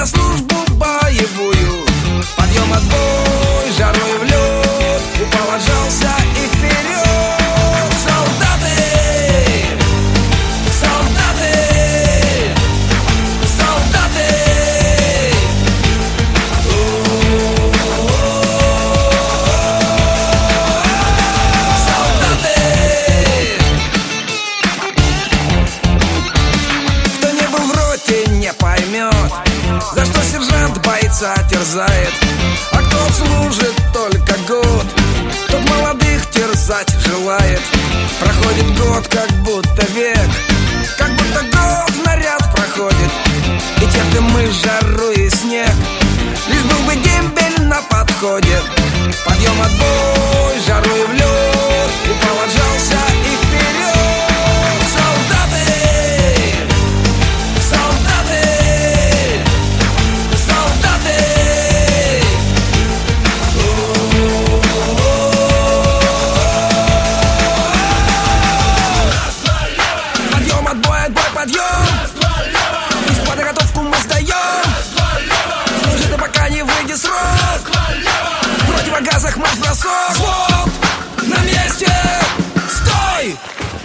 на службу боевую. Подъем, отбой, жарой в лед, упал, отжался и вперед. Солдаты, солдаты, солдаты. Солдаты. Кто не был в роте, не поймет, за что сержант бойца терзает. А кто служит только год, тот молодых терзать желает. Проходит год, как будто век, как будто год наряд проходит. И терпим мы жару и снег, лишь был бы дембель на подходе. Подъем, отбой, жару и в лед, упал, отжался и вперед. Солдаты, солдаты, солдаты. Подъем, отбой, отбой, подъем. Из подготовку мы сдаем. Служи ты, пока не выйдет срок. В противогазах марш-бросок. Взвод, на месте, стой!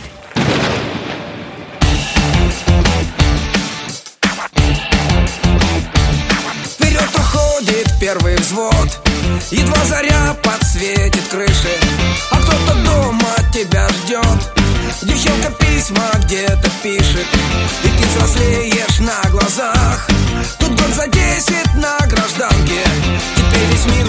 Вперед уходит первый взвод, едва заря подсветит крыши. А кто-то дома тебя ждет, девчонка письма где-то пишет. И ты взрослеешь на глазах. Тут год за 10 на гражданке. Теперь весь мир